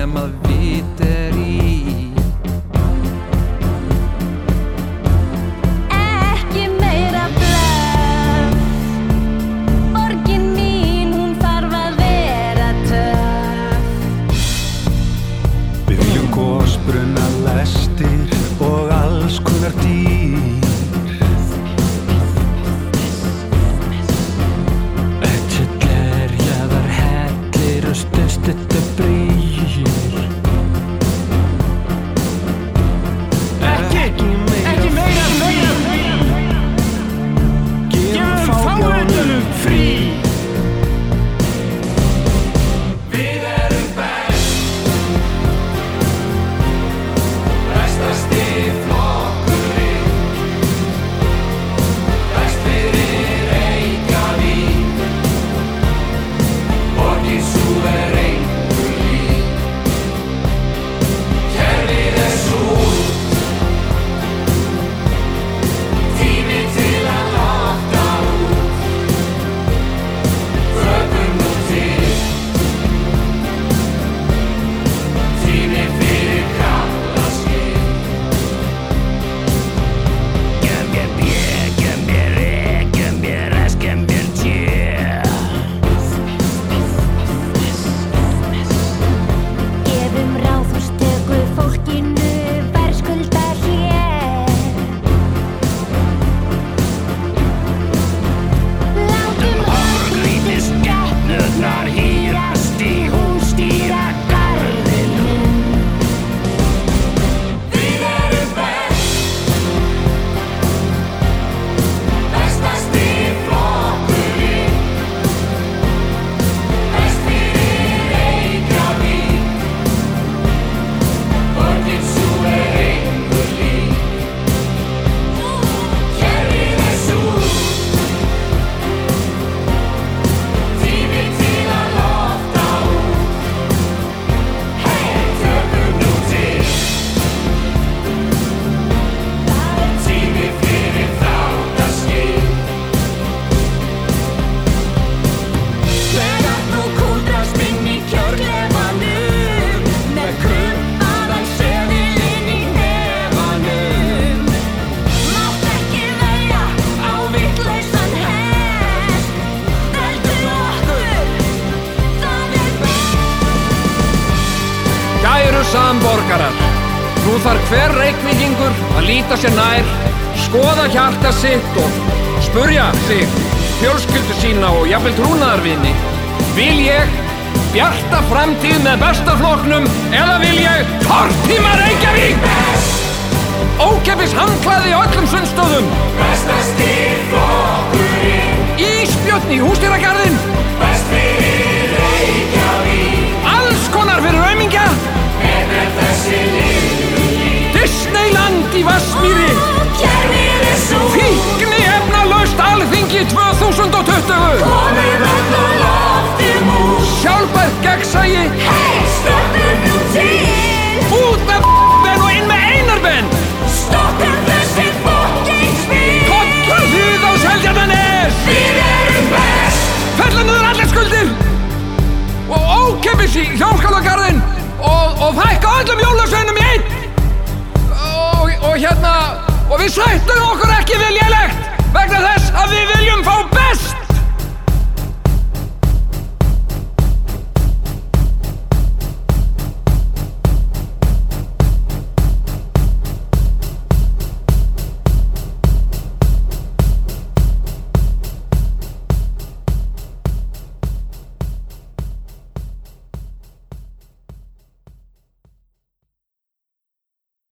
sem að vit í. Ekki meira blöff, borgin mín, hún þarf að vera töff. Við viljum gosbrunna, lestir og alls konar dýr. Glerjaðar hellir og stöðstuttu brýr. Ekki meira gefum fáuðunum frí. Við erum best, bestasti flokkurinn, best fyrir Reykjavík, borgin sú engu lík. Kerfið súrt, tími til að láta út, förum nú til, tími fyrir kaflaskil. Gömbir B, gömbir E, gömbir S, gömbir T. Gefum Ráðhússtöku fólkinu verðskuldahlé. Látum Horgrýti skepnurnar hírast í húsdýragarðinum. Við erum best, bestasti flokkurinn, best fyrir Reykjavík, borgin sú engu lík. Kerfið súrt, tími til að lofta út, tökum nú til, tími fyrir þáttaskil. Þegar þú kúldrast inn í kjörklefanum, með krumpaðan seðilinn í hnefanum. Mátt ekki velja á vitlausan hest, veldu okkur, það best. Kæru samborgarar, nú þarf hver Reykvíkingur að líta sér nær, skoða hjarta sitt og spurja sig, fjölskyldu sína og jafnvel trúnaðarvini. Vil ég bjarta framtíð með besta flokknum eða vil ég tortíma Reykjavík? Ókeypis handklæði í öllum sundstöðum, Bestasti flokkurinn, ísbjörn í húsdýragarðinn, best fyrir Reykjavík, alls konar fyrir aumingja, með þessi lillu lík. Disneyland í Vatnsmýri, Kerfið súrt, fíkniefnalaust Alþingi 2020, komið öll og loftum út, sjálfbært gegnsæi, stoppum nú til, út með benn og inn með einarbenn, stoppum þessi fucking spil. kollum þið á Seltjarnarnes, Við erum best, fella niður allir skuldir og ókeypis í Hljómskálagarðinn og fækka öllum jólasveinum í einn og við sættum okkur ekki við lélegt vegna þess að við viljum fá